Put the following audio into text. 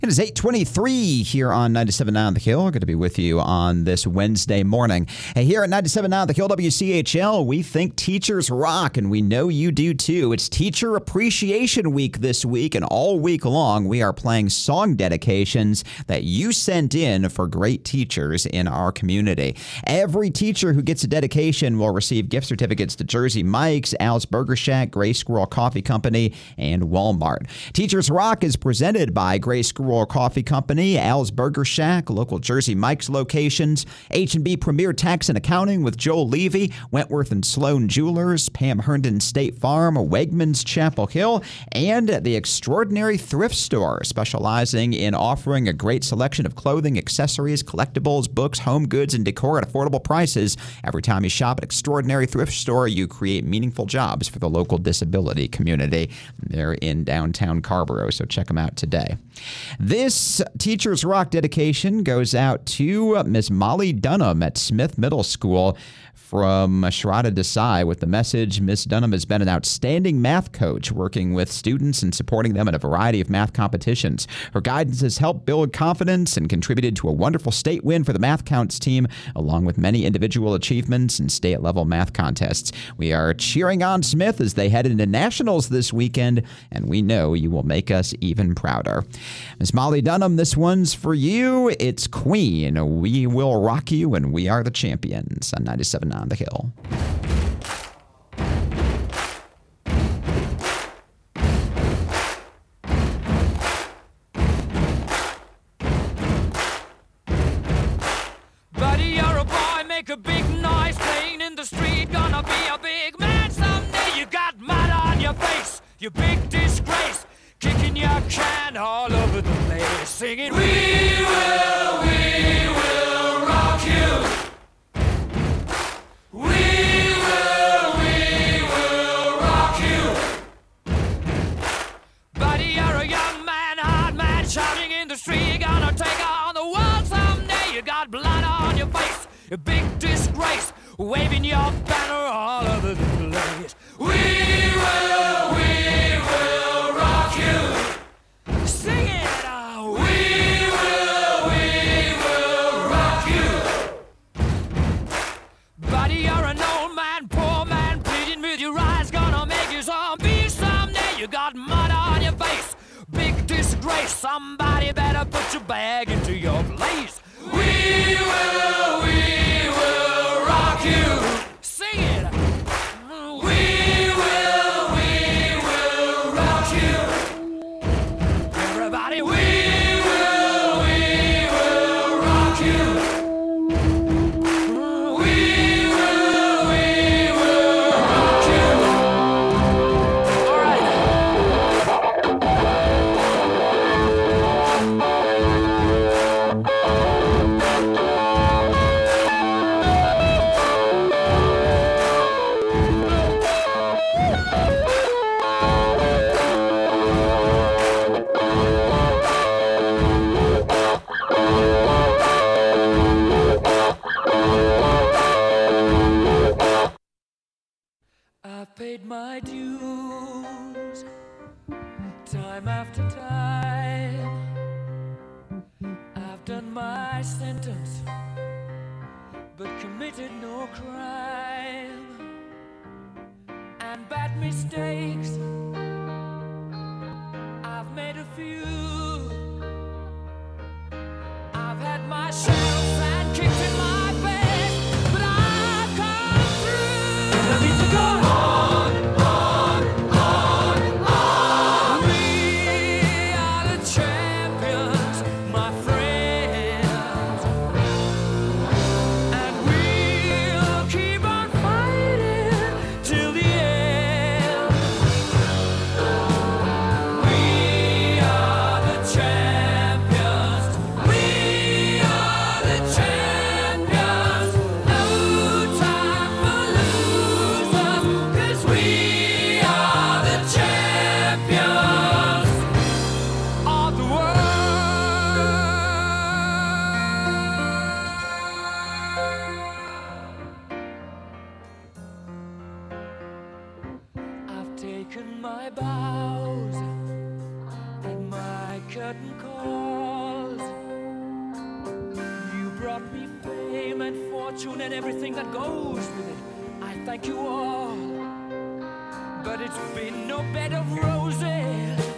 It is 8:23 here on 97.9 The Hill. Good to be with you on this Wednesday morning. Hey, here at 97.9 The Hill WCHL, we think teachers rock, and we know you do too. It's Teacher Appreciation Week this week, and all week long we are playing song dedications that you sent in for great teachers in our community. Every teacher who gets a dedication will receive gift certificates to Jersey Mike's, Al's Burger Shack, Gray Squirrel Coffee Company, and Walmart. Teachers Rock is presented by Gray Squirrel Coffee Company, Al's Burger Shack, local Jersey Mike's locations, H&B Premier Tax and Accounting with Joel Levy, Wentworth and Sloan Jewelers, Pam Herndon State Farm, Wegmans Chapel Hill, and the Extraordinary Thrift Store, specializing in offering a great selection of clothing, accessories, collectibles, books, home goods, and decor at affordable prices. Every time you shop at Extraordinary Thrift Store, you create meaningful jobs for the local disability community. They're in downtown Carrboro, so check them out today. This Teachers Rock dedication goes out to Miss Molly Dunham at Smith Middle School from Sharada Desai with the message, Miss Dunham has been an outstanding math coach, working with students and supporting them in a variety of math competitions. Her guidance has helped build confidence and contributed to a wonderful state win for the Math Counts team, along with many individual achievements in state-level math contests. We are cheering on Smith as they head into nationals this weekend, and we know you will make us even prouder. Miss Molly Dunham, this one's for you. It's Queen. We will rock you, and we are the champions on 97.9 The Hill. Buddy, you're a boy, make a big noise, playing in the street, gonna be a big man someday. You got mud on your face, you big disgrace, kicking your can all over the place, singing, we will rock you. We will rock you. Buddy, you're a young man, hard man, shouting in the street, gonna take on the world someday. You got blood on your face, a big disgrace, waving your banner all over the place. We will rock you. Sing it out. We will rock you. Buddy, you're an old man, poor man, pleading with your eyes, gonna make you zombie someday. You got mud on your face, big disgrace, somebody better put your bag into your place. We will rock you. Sing it. We will rock you. Everybody, we will rock you. We will rock you. All right. I've paid my dues, time after time. I've done my sentence, but committed no crime. And bad mistakes, I've made a few. I've had my shells and kicks in my face, but I've come through. Let me to go on. We are the champions, my friends, and we'll keep on fighting till the end. fortune and everything that goes with it. I thank you all, but it's been no bed of roses.